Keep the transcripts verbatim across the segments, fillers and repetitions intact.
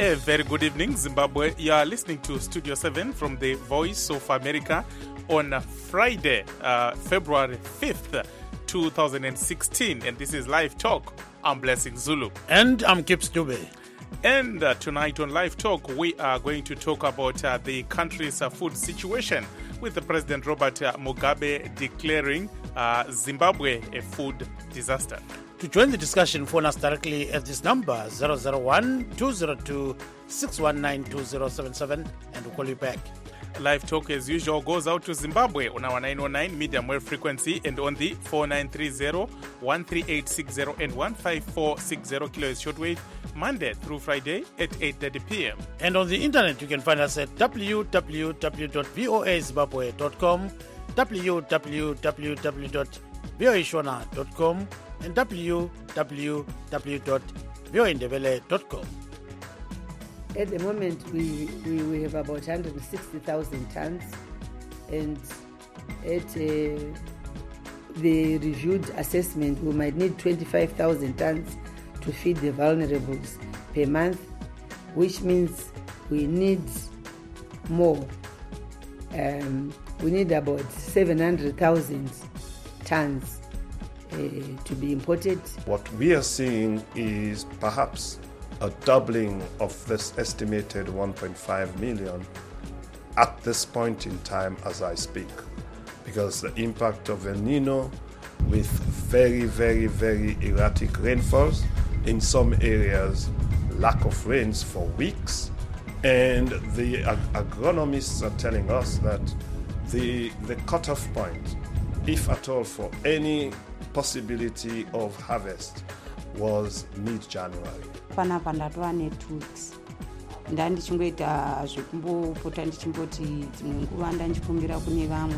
A very good evening, Zimbabwe. You are listening to Studio seven from the Voice of America on Friday, uh, February fifth, two thousand sixteen. And this is Live Talk. I'm Blessing Zulu. And I'm Kip Stube. And uh, tonight on Live Talk, we are going to talk about uh, the country's uh, food situation, with the President Robert uh, Mugabe declaring uh, Zimbabwe a food disaster. To join the discussion, phone us directly at this number, zero zero one, two zero two, six one nine, two zero seven seven, and we'll call you back. Live Talk, as usual, goes out to Zimbabwe on our nine oh nine medium wave frequency and on the four nine three zero, one three eight six zero and one five four six zero kilohertz shortwave, Monday through Friday at eight thirty p.m. And on the internet, you can find us at w w w dot voa zimbabwe dot com, w w w w dot voa shona dot com, and w w w dot voa ndebele dot com. At the moment, we, we, we have about one hundred sixty thousand tons, and at uh, the reviewed assessment, we might need twenty-five thousand tons to feed the vulnerables per month, which means we need more. Um, we need about seven hundred thousand tons uh, to be imported. What we are seeing is perhaps a doubling of this estimated one point five million at this point in time as I speak, because the impact of El Nino, with very, very, very erratic rainfalls, in some areas lack of rains for weeks, and the ag- agronomists are telling us that the, the cutoff point, if at all for any possibility of harvest, was mid-January. Panapa ndatova ne two weeks ndandichingoita zvekumbopota ndichimboti dzimwe nguva ndanchikumbira kune vamwe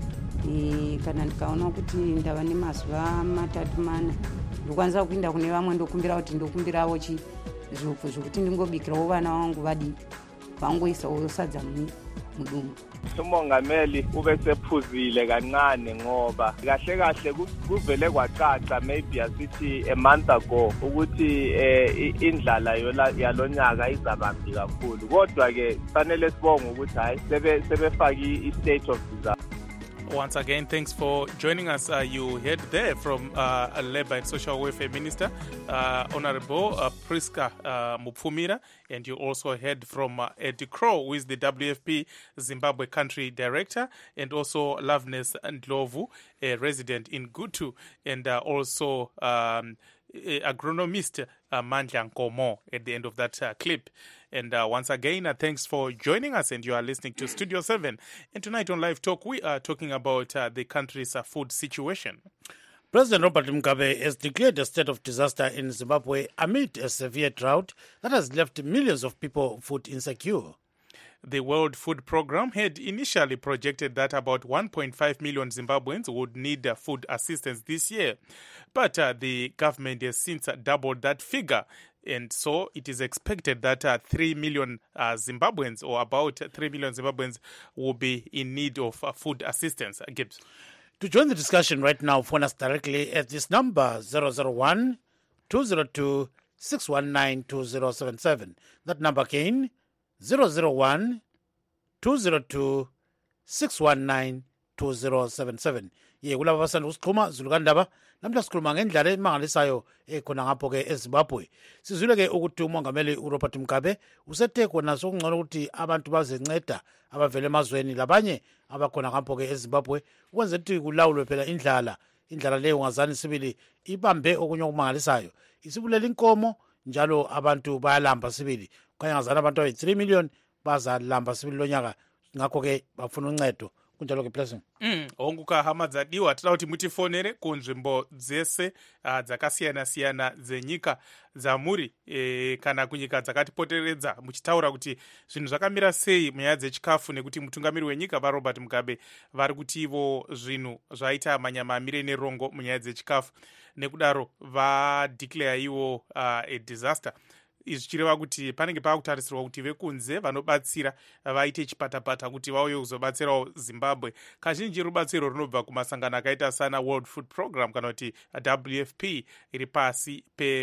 e, kana ndikaona kuti ndava nemazuva matatu mana ndokwanisa kuinda kune vamwe ndokumbira kuti ndokumbirawo chi zvopo zvokuti ndingobikirawo vana vangu vadi vangoisawo sadza mudumbu. Umongameli ube sephuzile kancane ngoba kahle kahle kuvele kwacaca maybe asithi a month ago ukuthi indlala yalonyaka izabambi kakhulu, kodwa ke fanele sibonge ukuthi hayi sebefaki i-state of disaster. Once again, thanks for joining us. Uh, you heard there from uh, a Labour and Social Welfare Minister, uh, Honorable uh, Priska uh, Mupfumira, and you also heard from uh, Eddie Crow, who is the W F P Zimbabwe Country Director, and also Loveness Ndlovu, a resident in Gutu, and uh, also um, agronomist uh, Mandla Nkomo at the end of that uh, clip. And uh, once again, uh, thanks for joining us, and you are listening to Studio seven. And tonight on Live Talk, we are talking about uh, the country's uh, food situation. President Robert Mugabe has declared a state of disaster in Zimbabwe amid a severe drought that has left millions of people food insecure. The World Food Programme had initially projected that about one point five million Zimbabweans would need uh, food assistance this year. But uh, the government has since uh, doubled that figure. And so it is expected that uh, three million uh, Zimbabweans, or about three million Zimbabweans, will be in need of uh, food assistance. Uh, Gibbs. To join the discussion right now, phone us directly at this number, zero zero one, two zero two, six one nine, two zero seven seven. That number again, zero zero one, two zero two, six one nine, two zero seven seven. Ye kulaba basanda usikhuluma zulukandaba namhla sikhuluma ngendlela emangalisayo ekhona ngapho ke eZimbabwe. Sizwile ke ukuthi umongameli uRobert Mugabe usethe khona sokungcono ukuthi abantu bazenceda abavele emazweni labanye abakhona ngapho ke eZimbabwe ukwenza ukuthi kulawulwe phela indlala. Indlala leyo ngazani sibili ibambe okunye okumangalisayo. Isibulela inkomo njalo abantu bayalamba sibili. Khanya ngazana abantu ayi three million bazalamba sibili lonyaka, ngakho ke bafuna uncedo. Kunjalo ke Blessing. Mm, onguka hama dzadiwa tinoda kuti mutifonere kunzvimbo dzese uh, dzakasiyana siyana dzenyika dzamuri e, kana kunyika dzakatipoteredza muchitaura kuti zvinhu zvakamira sei munyaya dzechikafu, nekuti mutungamiri wenyika vaRobert Mugabe vari kuti ivo zvinhu zvaita manyama amire nerongo munyaya dzechikafu, nekudaro vadeclare ivo uh, a disaster. Izvi zvichireva kuti panenge paakutarisirwa kuti vekunze vanobatsira vaite chipatapata kuti vauye kuzobatsirawo Zimbabwe. Kazhinji rubatsiro runobva kumasangano akaita sana World Food Programme kana kuti W F P iri pasi pe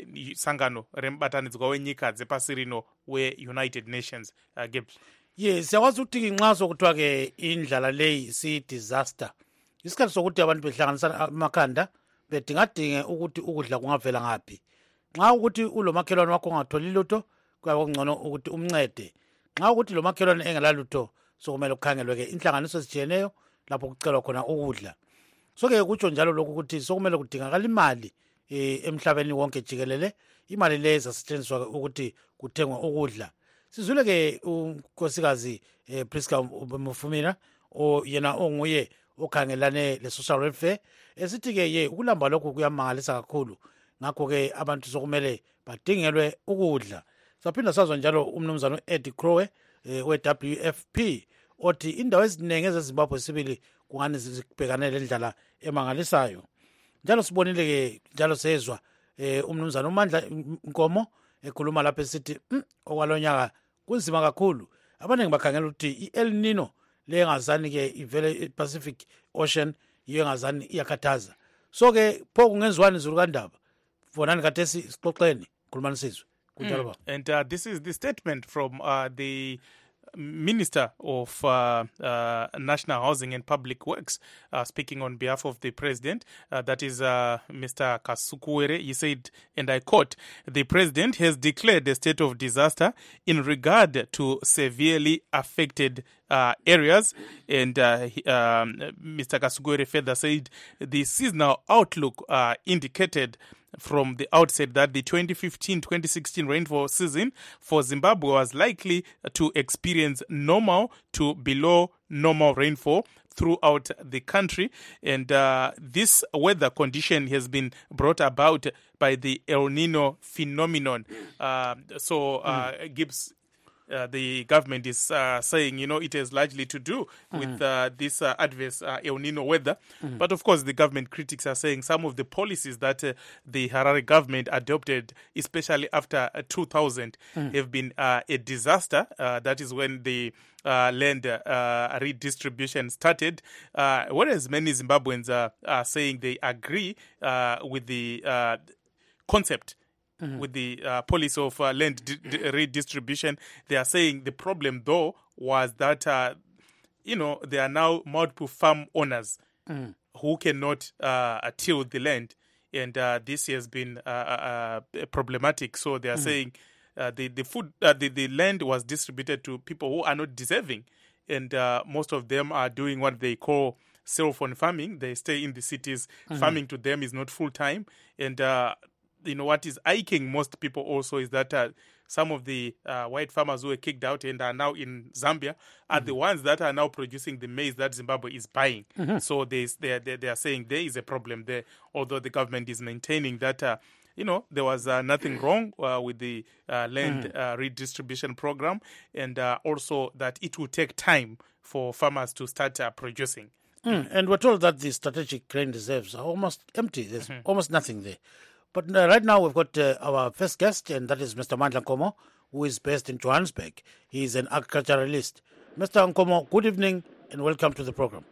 sangano rembatanidzwa wenyika dzepasi rino we-United Nations. uh, Gibbs. Yes, siyakwazi ukuthi nxa sokuthiwa ke indlala leyi si-disaster isikhathi sokuthi abantu behlanganisa amakhanda bedingadinge ukuthi ukudla kungavela ngaphi. Nxa ukuthi ulomakhelwane wakho ungatholi lutho kuyabe kungcono ukuthi umncede. Nxa ukuthi lo makhelwane engela lutho sokumele kukhangelwe ke inhlanganiso ezitshiyeneyo lapho kucelwa khona ukudla. So-ke kutsho njalo lokhu ukuthi sokumele kudingakala imali eh, emhlabeni wonke jikelele. Imali leyo ezasetshenziswa ukuthi kuthengwe ukudla. Sizwile ke unkosikazi eh, Priska Mufumira o yena onguye okhangelane le-social welfare esithi ke ye ukulamba lokhu kuyamangalisa kakhulu. Ngakho ke abantu sokumele badingelwe ukudla. Saphinda sazwa njalo umnumzana Eddie Crowe eh, we-W F P othi indawo eziningi ezeZimbabwe sibili kungani zibhekane lendlala emangalisayo. Njalo sibonile ke njalo sezwa eh, umnumzana uMandla Nkomo ekhuluma lapha esithi mm, okwalonyaka kunzima kakhulu. Abaningi bakhangela ukuthi i-El Nino le engazani ke ivele e-Pacific Ocean iyo engazani iyakhathaza. So ke pho kungenziwani zulu kandaba. Fonani kathesi sixoxeni khulumani sizwe. Kunjalo baba. And uh, this is the statement from uh, the Minister of uh, uh, National Housing and Public Works, uh, speaking on behalf of the President, uh, that is uh, Mister Kasukuwere. He said, and I quote, "The President has declared a state of disaster in regard to severely affected uh, areas." And uh, he, um, Mister Kasukuwere further said, the seasonal outlook uh, indicated from the outset that the twenty fifteen twenty sixteen rainfall season for Zimbabwe was likely to experience normal to below normal rainfall throughout the country. And uh, this weather condition has been brought about by the El Nino phenomenon. Uh, so uh, mm. Gibbs, Uh, the government is uh, saying, you know, it has largely to do with uh, this uh, adverse uh, El Nino weather. Mm-hmm. But of course, the government critics are saying some of the policies that uh, the Harare government adopted, especially after uh, two thousand, mm. have been uh, a disaster. Uh, that is when the uh, land uh, redistribution started. Uh, whereas many Zimbabweans uh, are saying they agree uh, with the uh, concept. Mm-hmm. With the uh, policy of uh, land di- di- redistribution. They are saying the problem, though, was that, uh, you know, there are now multiple farm owners mm. who cannot uh, till the land. And uh, this has been uh, uh, problematic. So they are mm. saying uh, the, the, food, uh, the, the land was distributed to people who are not deserving. And uh, most of them are doing what they call cell phone farming. They stay in the cities. Mm-hmm. Farming to them is not full-time. And uh, you know, what is aching most people also is that uh, some of the uh, white farmers who were kicked out and are now in Zambia are mm-hmm. the ones that are now producing the maize that Zimbabwe is buying. Mm-hmm. So they, they, they, they are saying there is a problem there, although the government is maintaining that, uh, you know, there was uh, nothing wrong uh, with the uh, land mm-hmm. uh, redistribution program, and uh, also that it will take time for farmers to start uh, producing. Mm. And we're told that the strategic grain reserves are almost empty. There's mm-hmm. almost nothing there. But uh, right now we've got uh, our first guest, and that is Mister Mandla Nkomo, who is based in Johannesburg. He is an agriculturalist. Mister Nkomo, good evening and welcome to the program.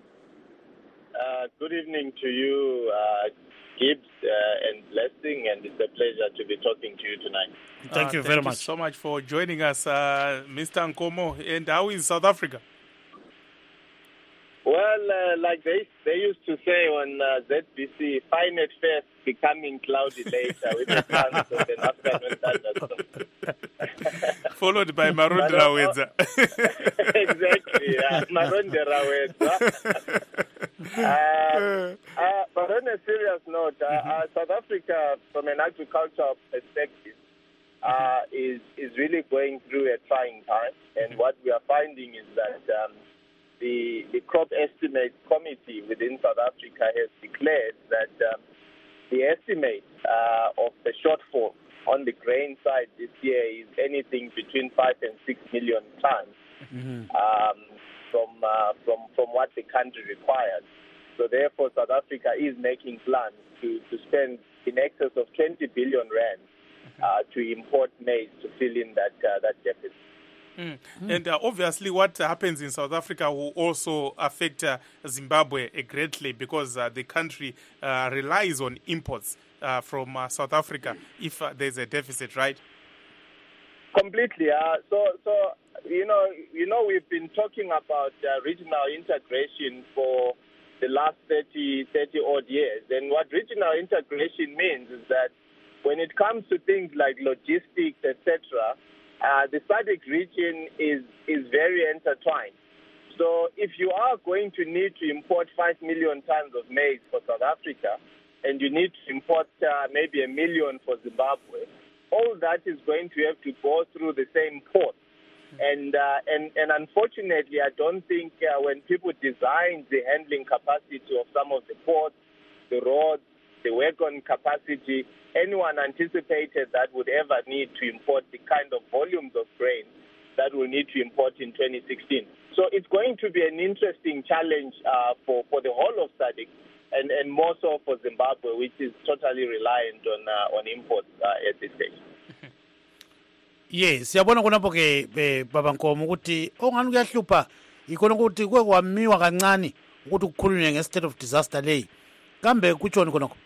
Uh, good evening to you, uh, Gibbs, uh, and Blessing, and it's a pleasure to be talking to you tonight. Thank uh, you thank very you much. so much for joining us, uh, Mister Nkomo. And how is South Africa? Well, uh, like they they used to say on uh, Z B C, fine at first, becoming cloudy later, with the chance of an afternoon thunderstorm. Followed by Marondera Wedza. Exactly, yeah. Marondera Wedza. uh, uh, but on a serious note, uh, uh, South Africa, from an agricultural perspective, uh, is, is really going through a trying time. And what we are finding is that um, The, the crop estimate committee within South Africa has declared that um, the estimate uh, of the shortfall on the grain side this year is anything between five and six million tons mm-hmm. um, from uh, from from what the country requires. So therefore, South Africa is making plans to, to spend in excess of twenty billion rand uh, to import maize to fill in that uh, that deficit. Mm. Mm. And uh, obviously what happens in South Africa will also affect uh, Zimbabwe uh, greatly because uh, the country uh, relies on imports uh, from uh, South Africa if uh, there's a deficit, right? Completely. Uh, so, so you know, you know, we've been talking about uh, regional integration for the last thirty, thirty odd years. And what regional integration means is that when it comes to things like logistics, et cetera, uh, the S A D C region is, is very intertwined. So if you are going to need to import five million tons of maize for South Africa, and you need to import uh, maybe a million for Zimbabwe, all that is going to have to go through the same port. And, uh, and, and unfortunately, I don't think uh, when people designed the handling capacity of some of the ports, the roads, the wagon capacity, anyone anticipated that would ever need to import the kind of volumes of grain that we'll need to import in twenty sixteen. So it's going to be an interesting challenge uh, for, for the whole of S A D C, and, and more so for Zimbabwe, which is totally reliant on, uh, on imports uh, at this stage. Yes, siyabona khonapho ke baba Nkomo ukuthi ongani kuyahlupha ikhona ukuthi kuke kwamiwa kancane ukuthi ukukhulunywe nge-state of disaster leyi kambe kutshoni khonokho.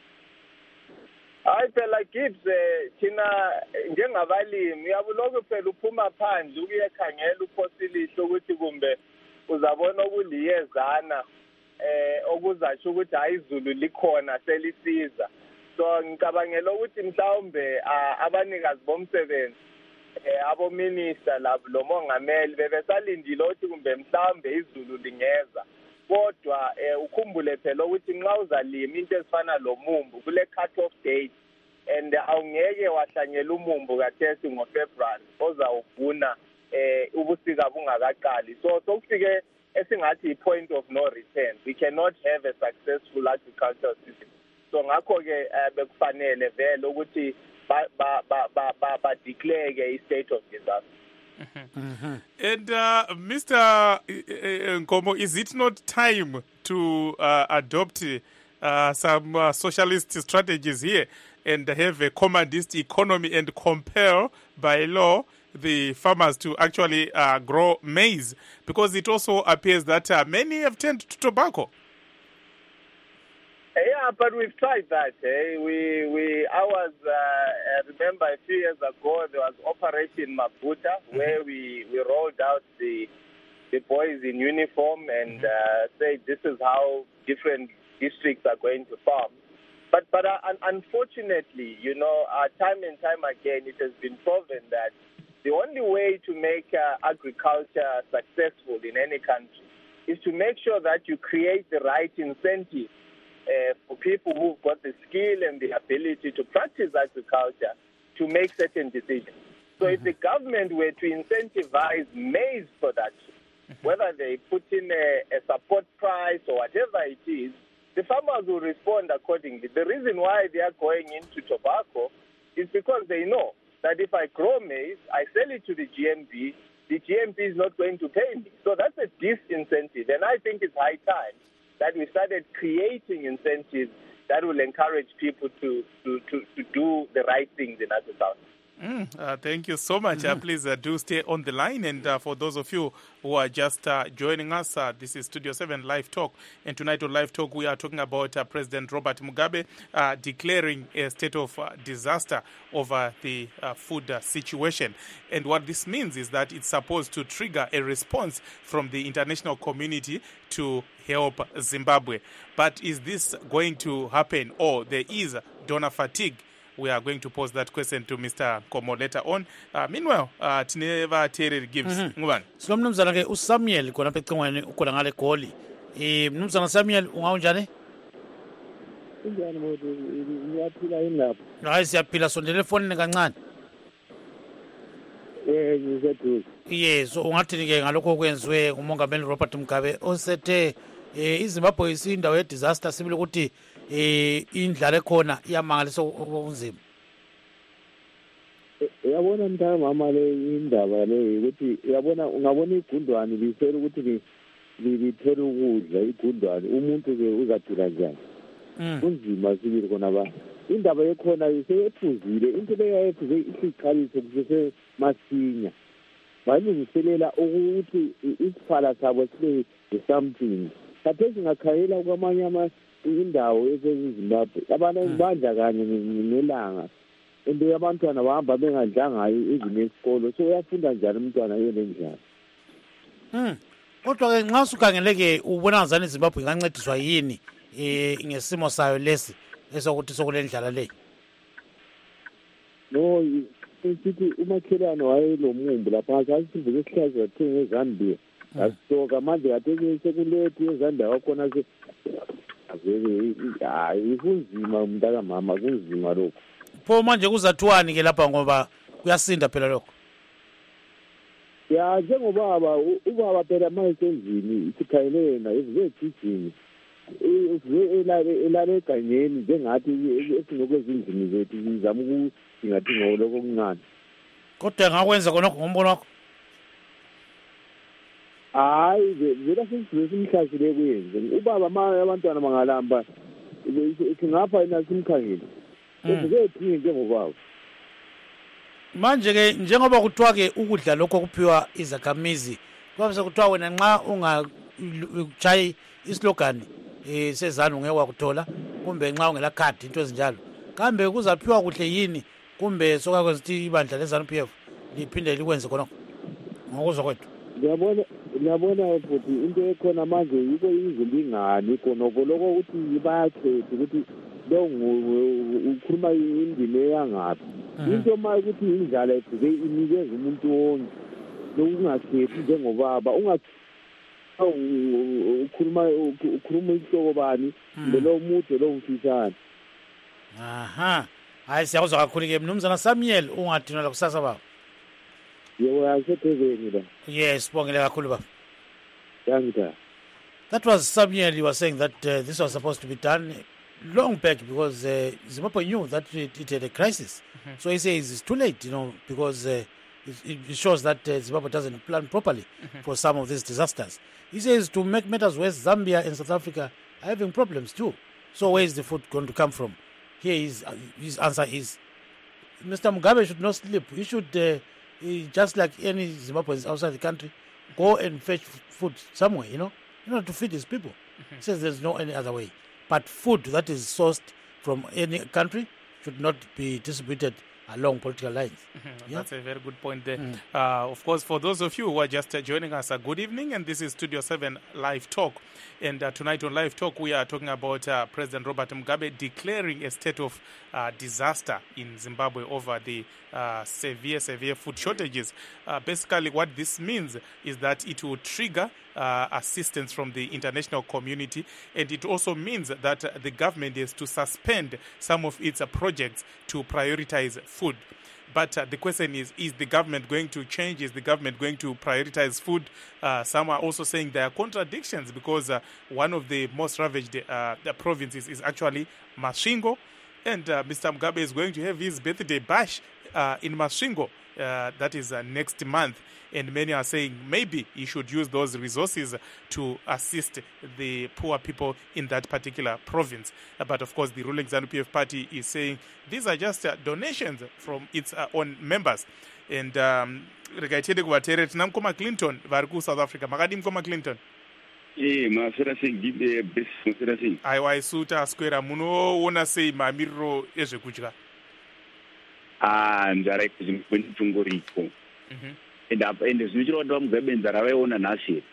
Hayi phela Gibbs, thina njengabalimi uyabuloku phela uphuma phandle ukuyekhangela uphosilihle ukuthi kumbe uzabona okuliyezana eh okuzasho ukuthi hayi izulu likhona selisiza. So ngicabangela ukuthi mhlawumbe abanikazi bomsebenzi eh abo minister labo lo mongameli bebesalindile ukuthi kumbe mhlawumbe izulu lingeza. Kodwa ukhumbule phela ukuthi nxa uzalima into ezifana lomumbu kule cut off date and awungeke wahlanyela umumbu kathesi ngoFebruary ozawuvuna eh ubusika bungakaqali. So sokufike esingathi point of no return. We cannot have a successful agricultural system. So ngakho ke bekufanele vele ukuthi ba ba ba ba ba declare a state of disaster. Mm-hmm. And uh, Mister Nkomo, is it not time to uh, adopt uh, some uh, socialist strategies here and have a commandist economy and compel by law the farmers to actually uh, grow maize? Because it also appears that uh, many have turned to tobacco. Yeah, but we've tried that. Eh? We, we, I was, uh, I remember a few years ago, there was Operation Mabuta, mm-hmm. where we, we rolled out the the boys in uniform and mm-hmm. uh, said this is how different districts are going to farm. But, but uh, unfortunately, you know, uh, time and time again, it has been proven that the only way to make uh, agriculture successful in any country is to make sure that you create the right incentives Uh, for people who've got the skill and the ability to practice agriculture to make certain decisions. So mm-hmm. if the government were to incentivize maize production, mm-hmm. whether they put in a, a support price or whatever it is, the farmers will respond accordingly. The reason why they are going into tobacco is because they know that if I grow maize, I sell it to the G M B, the G M B is not going to pay me. So that's a disincentive, and I think it's high time that we started creating incentives that will encourage people to, to, to, to do the right things in agriculture. Mm, uh, thank you so much. Mm. Uh, please uh, do stay on the line. And uh, for those of you who are just uh, joining us, uh, this is Studio seven Live Talk. And tonight on Live Talk, we are talking about uh, President Robert Mugabe uh, declaring a state of uh, disaster over the uh, food uh, situation. And what this means is that it's supposed to trigger a response from the international community to help Zimbabwe. But is this going to happen, or there is donor fatigue? We are going to pose that question to Mister Nkomo later on. Uh, meanwhile, uh, Tineva Terry gives. Ngubani? So mnumzana ke uSamuel kona pecongweni ukona ngale goli. Eh mnumzana Samuel ungaunjani? Unjani modi ngiyaphila yini lapho? Hayi siyaphila sondele phone kancane. Eh ngizethu. Yes, so ungathini ke ngalokho kwenziwe umongameli Robert Mugabe osethe eh iZimbabwe isindawo ye disaster sibile ukuthi eh indlala ekhona iyamangalisa ubunzima. Uyabona mntana mama le indaba le ukuthi uyabona ungabona igundwane lisela ukuthi lithele ukudla igundwane umuntu ke uzaphila njani. Kunzima sibili khona ba. Indaba ekhona isephuzile into leyo ephuze isiqalise kusese masinya. bayilungiselela ukuthi isiphala sabo sibe something. Khathesi singakhayela kwamanye indawo esezimbabwe abantu bandla kanye nelanga into yabantwana bahamba bengadlanga izini esikolo so uyafunda njani umntwana yena njani. Mm. Kodwa ke nxa usukhangeleke ubona ngazani iZimbabwe ingancediswa yini eh ngesimo sayo lesi esokuthi sokulendlala le? No, sithi umakhelwane wayelomumbu lapha asivuke isihlaza thenge eZambia. Asisoka manje katheke sekulethi eZambia wakhona se avele hayi kunzima umntaka mama kunzima lokho. Pho manje kuzathiwani ke lapha ngoba kuyasinda phela lokho? Ya njengobaba ubaba phela manje endlini isikhayelena izethisini elale eganyeni njengathi esinokwezindlini zethu sizama ukungathi ngoloko okuncane. Kodwa ngakwenza khona ngombono wakho? Hayi vela sesimhlazile kuyenze ubaba manje abantwana bangalamba ngapha ina simkhangile ezekuthinge njengobaba. Manje ke njengoba kuthiwa ke ukudla lokho kuphiwa izakhamizi kwabe kuthiwa wena nxa ungachayi islogan eh sezana ungeke wakuthola kumbe nxa ungela card into ezinjalo kambe kuzaphiwa kuhle yini kumbe soka kwezithi ibandla leZANU-P F liphinde likwenze khona ngokuzwa kwethu. Ngiyabona ngiyabona futhi into ekhona manje yiko izinto ingani khona lokho ukuthi bayakhetha ukuthi lo ukhuluma indimi yangapi into uma ukuthi indlala ethike inikeza umuntu wonke lokungakhethi njengobaba unga ukhuluma ukhuluma isihloko bani lo mude lo mfishane. Aha, hayi siyakuzwa kakhulu ke mnumzana Samuel ungadinwa la kusasa baba. Yebo yasephezeni la. Yes, bongile kakhulu baba. Thank That was Samuel. He was saying that uh, this was supposed to be done long back because uh, Zimbabwe knew that it, it had a crisis. Mm-hmm. So he says it's too late, you know, because uh, it, it shows that uh, Zimbabwe doesn't plan properly mm-hmm. for some of these disasters. He says to make matters worse, Zambia and South Africa are having problems too. So where is the food going to come from? Here is, uh, his answer is, Mister Mugabe should not sleep. He should, uh, he, just like any Zimbabweans outside the country, go and fetch food somewhere, you know, in order to feed his people. Mm-hmm. He says there's no any other way. But food that is sourced from any country should not be distributed along political lines. Mm-hmm. Yeah? That's a very good point there. Mm. Uh, of course, for those of you who are just uh, joining us, uh, good evening, and this is Studio seven Live Talk. And uh, tonight on Live Talk, we are talking about uh, President Robert Mugabe declaring a state of uh, disaster in Zimbabwe over the uh, severe, severe food shortages. Uh, basically, what this means is that it will trigger uh, assistance from the international community, and it also means that uh, the government is to suspend some of its uh, projects to prioritize food. But uh, the question is, is the government going to change? Is the government going to prioritize food? Uh, some are also saying there are contradictions because uh, one of the most ravaged uh, the provinces is actually Masvingo. And uh, Mister Mugabe is going to have his birthday bash uh, in Masvingo. Uh, that is uh, next month. And many are saying maybe he should use those resources to assist the poor people in that particular province. Uh, but of course, the ruling ZANU-P F party is saying these are just uh, donations from its uh, own members. And um, regaitede kuvateerera tina mukoma Clinton vari kuSouth Africa. Makadi mukoma Clinton? Eh, masera sei best masera sei. Aiwa isu taswera munoona sei mamiriro ezvekudya? Ah, nzara ikuzimupunguriko. Mhm. ende zvichiro kuti vamugabe nzara vaiona nhasi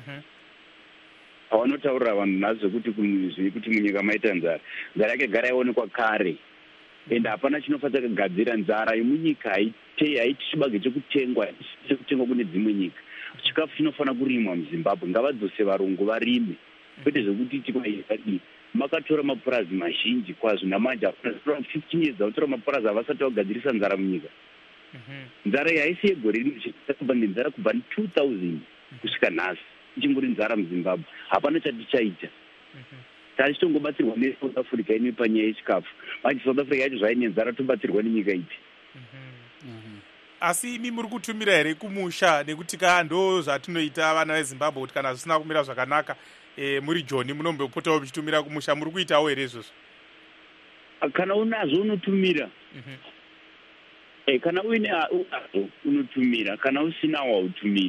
havanotaurira vanhu nhasi zvekuti kuti munyika maita nzara nzara yake gara yaonekwa kare ende hapana chinofanira kugadzira nzara yemunyika haiti chibage chekutengwa chekutengwa kune dzimwe nyika chikafu chinofanira kurimwa muZimbabwe ngavadzose varungu varime kwete zvekuti tikwaizadii makatora mapurazi mazhinji kwazvo namanje hapana fifteen years vakutora mapurazi havasati vagadzirisa nzara munyika. Nzara yaisi yegore rino kubva nenzara kubva two thousand kusvika nhasi ichingori nzara muZimbabwe hapana chati chaita tachitobatsirwa neSouth Africa ine panyaya yechikafu manje South Africa yacho zvaine nzara tobatsirwa nenyika ipi. Asi imi muri kutumira here kumusha nekuti ka ndo zvatinoita vana veZimbabwe kuti kana zvisina kumira zvakanaka e, muri Joni munombopotawo muchitumira kumusha muri kuitawo here izvozvo? Kana unazvo unotumira e kana uine unazo unotumira kana usina wautumiri.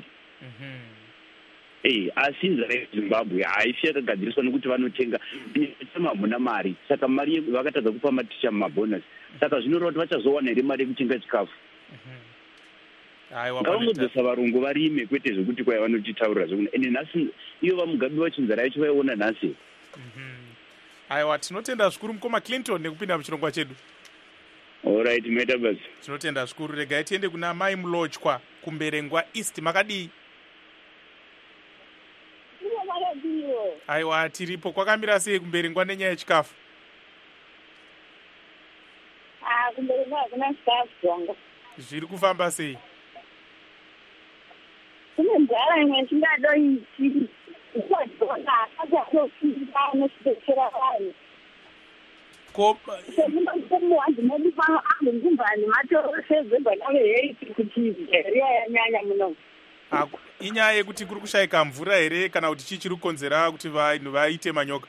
Eh, asi nzara yeZimbabwe haisi yakagadziriswa nekuti vanotenga tema hamuna mari, saka mari vakatadza kupa maticha mabonasi, saka zvinoreva kuti vachazowana here mari yekutenga chikafu. Ngavangodzesa varungu varime, kwete zvekuti kwai vanochitaurira zvekuti ende nhasi iyo vaMugabe vacho nzara yacho vaiona nhasi. Aiwa, tinotenda zvikuru mukoma Clinton nekupinda muchirongwa chedu. Alright, maita basi. Tinotenda zvikuru. Regai tiende kuna Mai Mulochwa kuMberengwa East. Makadii? Aiwa, tiripo. Kwakamira sei kuMberengwa nenyaya yechikafu? Ah, kuMberengwa hakuna chikafu zvanga. Zviri kufamba sei? Kune nzara imwe chingadoiti. Kukwadzona akazofunda nechidetsera vanhu. Ko semuwanzi medu pano angumbani matosezebva nave heiti kuti area yanyanya muno. Inyaya yekuti kuri kushayika mvura here kana kuti chii chiri kukonzera kuti vanhu vaite manyoka?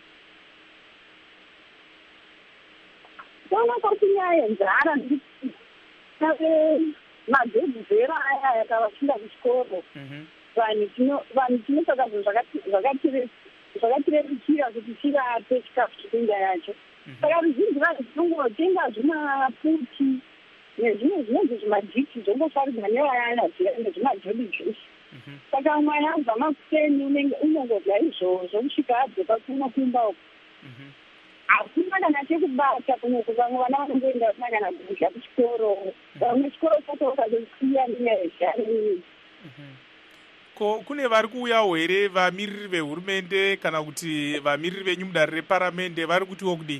Kuonekwa kuti nyaya yenzara ave madhebhuzera aya yakavashinda kuchikoro. Vanhu tinosaka zvakatirerukira kuti tirape chikafu chipenga yacho. Saka ruzhinji vanhu tinongotenga zvimaputi nezvimwe zvinonzi zvimadhiki zvongofaridza nevayana nezvimadhodi juice. Saka mwana abva makuteni unongodya izvozvo kusvika adzoka kuno kumba uko. Hakuna kana chekubata kunoko, vamwe vana vanongoenda vasina kana kudya kuchikoro. Vamwe chikoro chacho vakazosiya nenyaya yezhari. Ko kune vari kuuyawo here vamiriri vehurumende kana kuti vamiriri venyu mudare reparamende vari kutiwo kudii?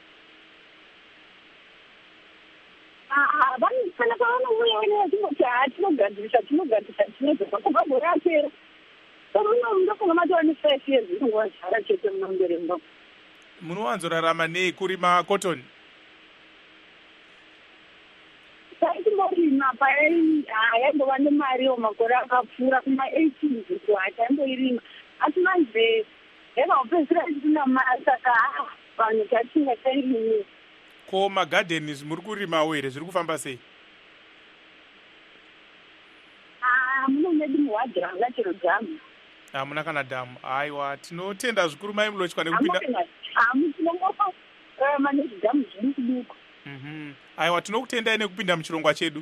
Kana pavanouya vachingoti haa tinogadzirisa tinogadzirisa tinodzoka kubva gore apera. Saka uno ndofunga matova ne-five years inongova zhara chete muno Mberengwa. Munowanzorarama nei kurima cotton? Taitimborima yaingova nemariwo makore akapfuura kuma-eighteen kuti hataimboirima. Asi manje yakaupedzisira isina mari, saka vanhu tatinga tairimi. Ko magadheni muri kurimawo here zviri kufamba sei? Muno medu muhwadhiranga chero dhamu. Hamuna kana dhamu. Aiwa, tinotenda zvikuru Mai Mulochwa nekupinda. Tinongofa nezvidhamu zviri kuduku. Aiwa, tinokutendai nekupinda muchirongwa chedu.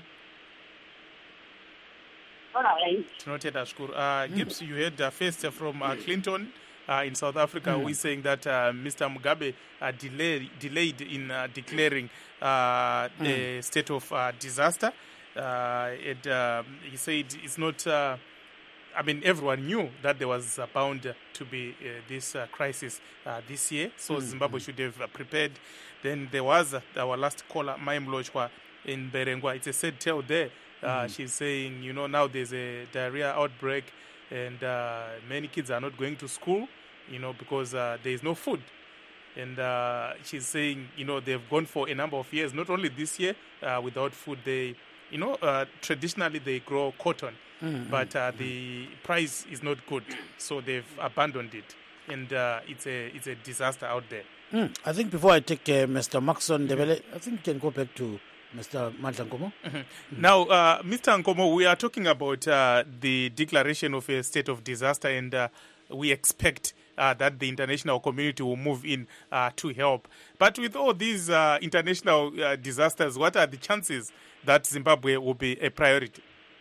Tinotenda zvikuru. Uh, Gibbs, you heard uh, first from uh, Clinton uh, in South Africa, mm. who is saying that uh, Mister Mugabe uh, delay, delayed in uh, declaring uh, mm. the state of uh, disaster. Uh, it, uh, he said it's not, uh, I mean, everyone knew that there was uh, bound to be uh, this uh, crisis uh, this year, so mm-hmm. Zimbabwe should have uh, prepared. Then there was uh, our last caller, Mai Mulochwa in Berengwa. It's a sad tale there. Uh, mm-hmm. She's saying, you know, now there's a diarrhea outbreak and uh, many kids are not going to school, you know, because uh, there is no food. And uh, she's saying, you know, they've gone for a number of years, not only this year, uh, without food. They You know, uh, traditionally they grow cotton, mm-hmm. but uh, the price is not good, so they've abandoned it, and uh, it's a it's a disaster out there. Mm. I think before I take uh, Mister Maxon Debele, I think we can go back to Mister Mandla Nkomo. Mm-hmm. Mm-hmm. Now, uh, Mister Nkomo, we are talking about uh, the declaration of a state of disaster, and uh, we expect uh, that the international community will move in uh, to help. But with all these uh, international uh, disasters, what are the chances that Zimbabwe will be a priority?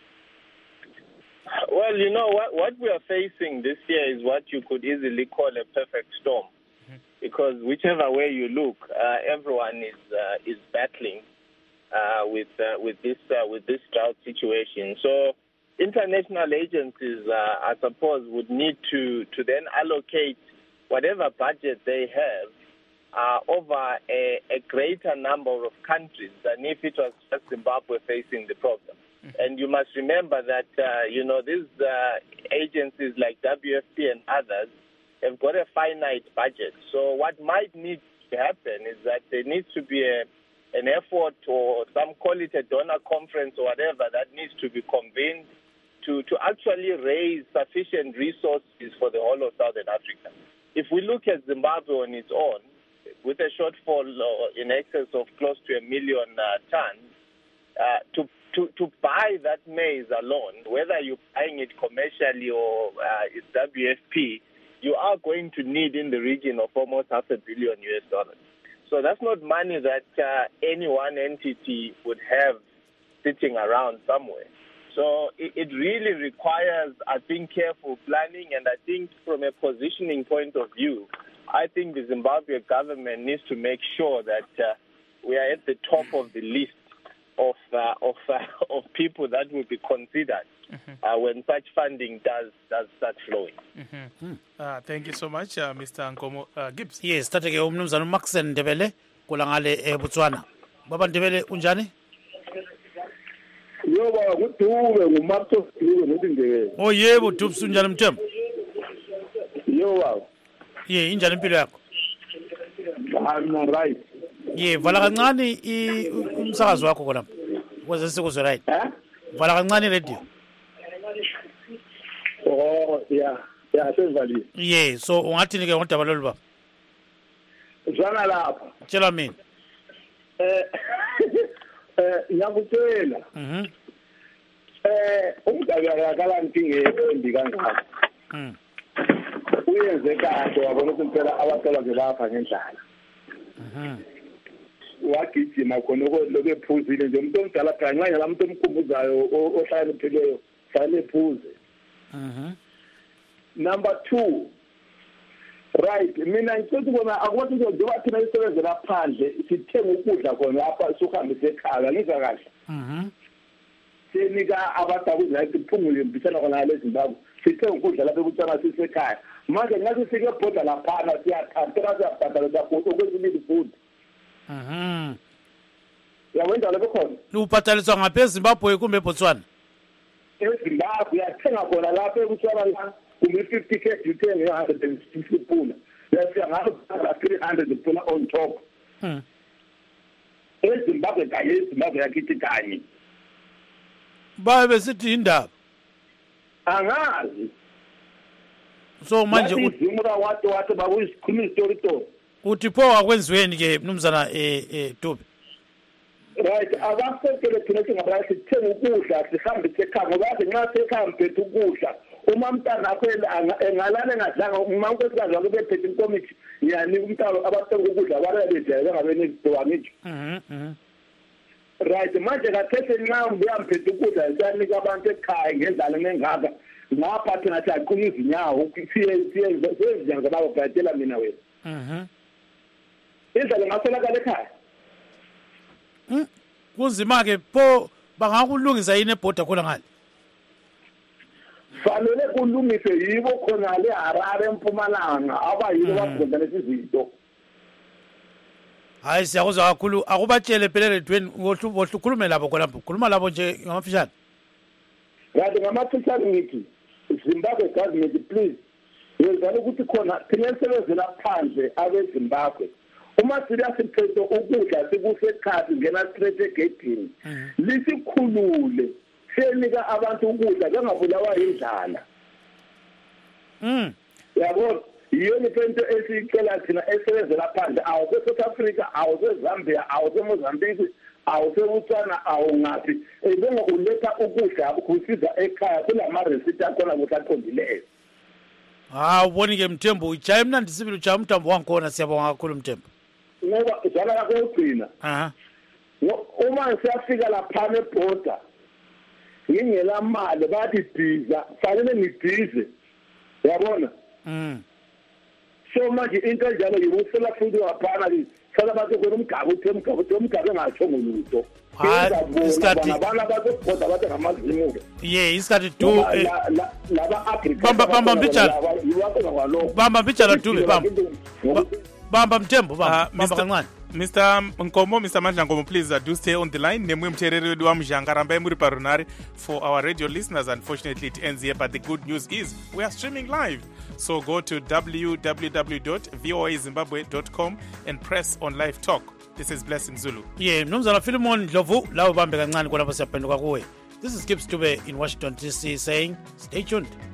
Well, you know, what, what we are facing this year is what you could easily call a perfect storm. Mm-hmm. Because whichever way you look, uh, everyone is uh, is battling uh, with uh, with this uh, with this drought situation. So international agencies, uh, I suppose, would need to, to then allocate whatever budget they have Uh, over a, a greater number of countries than if it was just Zimbabwe facing the problem. Mm-hmm. And you must remember that, uh, you know, these uh, agencies like W F P and others have got a finite budget. So what might need to happen is that there needs to be a, an effort, or some call it a donor conference or whatever, that needs to be convened to, to actually raise sufficient resources for the whole of Southern Africa. If we look at Zimbabwe on its own, with a shortfall uh, in excess of close to a million uh, tons, uh, to, to, to buy that maize alone, whether you're buying it commercially or uh, it's W F P, you are going to need in the region of almost half a billion U S dollars. So that's not money that uh, any one entity would have sitting around somewhere. So it, it really requires, I think, careful planning, and I think from a positioning point of view, I think the Zimbabwe government needs to make sure that uh, we are at the top of the list of uh, of uh, of people that will be considered mm-hmm. uh, when such funding does does start flowing. Mm-hmm. Mm. Uh, thank you so much, uh, Mister Nkomo uh, Gibbs. Yes, tateke umnumzana Maxen Ndebele kulangale eBotswana. Baba Ndebele unjani? Yo baba kudube nguMaxo Ndebele ngothi Ndebele. Oh yebo Dubs unjani Mthembu? Yo baba. Ye injani impilo yakho? I'm right. Ye vala kancane umsakazo wakho khona. Ukuze sikuzwe right. Eh? Vala kancane radio. Oh yeah. Yeah, senzali. Yeah, so ungathini ke ngodaba lolu baba? Zwana lapha. Tshela mina. Eh eh ngiyakutshela. Mhm. Eh umdaba yakala ntinge embi kangaka. Mhm. Uyenze kahle wabona ukuthi impela abacela nje lapha ngendlala. Mhm. Wagijima khona lokho ephuzile nje umuntu omdala kanxa la muntu omkhumbuzayo ohlakanipheleyo fanele ephuze. Mhm. Number two, right, mina ngicela ukubona akuthi njengoba thina isebenze laphandle sithenga ukudla khona lapha suhambise ekhaya ngizwa kahle. Mhm. Senika abadabuzi la siphungule mbisana khona le Zimbabwe sithenga ukudla lapha ebutsana sisekhaya manje ngathi sike bhoda laphana siyathanda siyabhadala kakhulu okwezimili food. Mhm. Yawenza lokho khona. Ubhataliswa ngaphezulu eZimbabwe kumbe eBotswana? eZimbabwe yathenga khona lapha ebutsana la kumbe fifty K uthenge one hundred fifty pula. Yafika ngayo three hundred pula on top. Mhm. eZimbabwe kanye eZimbabwe yakithi kanye. Babe besithi indaba. Angazi. So manje uzimura wathi wathi bakuyikhuluma istory to. Uthi pho akwenziweni ke mnumzana eh eh Dube? Right, abasekele thina singabantu sithenga ukudla sihambise ekhaya ngoba nxa sekhaya mphethe ukudla uma umntana akho engalala engadlanga uma unkosikazi wakhe bephethe inkomithi yani umntana abathenga ukudla barabejele bengabeni izidowa ngisho. Mhm mhm. Right, manje kathethe nxa uyamphethe ukudla siyanika abantu ekhaya ngendlala nengaka ngapha thina siyaqhuma izinyawo siye siye sezinyanga bawo bhatela mina wena. Mhm. Indlela ngasolakala ekhaya. Mm. Kunzima ke pho bangakulungisa yini ebhoda khona ngale? Fanele kulungise yibo khona le Harare eMpumalanga abayilo babhoda lesizinto. Hayi siyakuzwa kakhulu akubatshele phela redweni wohlukhulume labo khona khuluma labo nje ngamafishane. Kanti ngamafishane ngithi Zimbabwe government please yenzani ukuthi khona thina sisebenzela phandle abe Zimbabwe. Uma siyasiphethe ukudla sikusekhaya ngena straight egedini lisikhulule senika abantu ukudla bengabulawa indlala. Mm. Yabo yini into esicela thina esebenzela phandle awu South Africa awu Zambia awu Mozambique awu seBotswana awu ngathi ebenge uletha ukudla ukusiza ekhaya kulama receipt akhona kuhlaqondileyo. Ah uboni ke Mthembu ujaye mna ndisibili ujaye umthambo wangikhona siyabonga kakhulu Mthembu. Ngoba zala yakho ugcina. Aha. Uma siyafika lapha eBorder ngingela mali bathi biza fanele ngibize. Yabona? Mm. So manje into enjalo yibusela futhi waphana li sala bathi khona umgaba uthi umgaba uthi umgaba engatsho ngolutho. Isikhathi abana bazoqoda bathi ngamazimuke. Yeah, isikhathi do laba Africa. Bamba bamba mbijana. Bamba mbijana Dube bamba. Bamba Mthembu bamba bamba kancane. Mister Nkomo, Mister Mandla Nkomo, please uh, do stay on the line. Nemwe mcherere wedu wa mjanga rambaye muri parunari. For our radio listeners, unfortunately it ends here, but the good news is we are streaming live. So go to w w w dot voa zimbabwe dot com and press on live talk. This is Blessing Zulu. Yeah, mnumzana Philemon Dlovu, lawo bambe kancane kona siyaphenduka kuwe. This is Gibbs Dube in Washington D C saying stay tuned.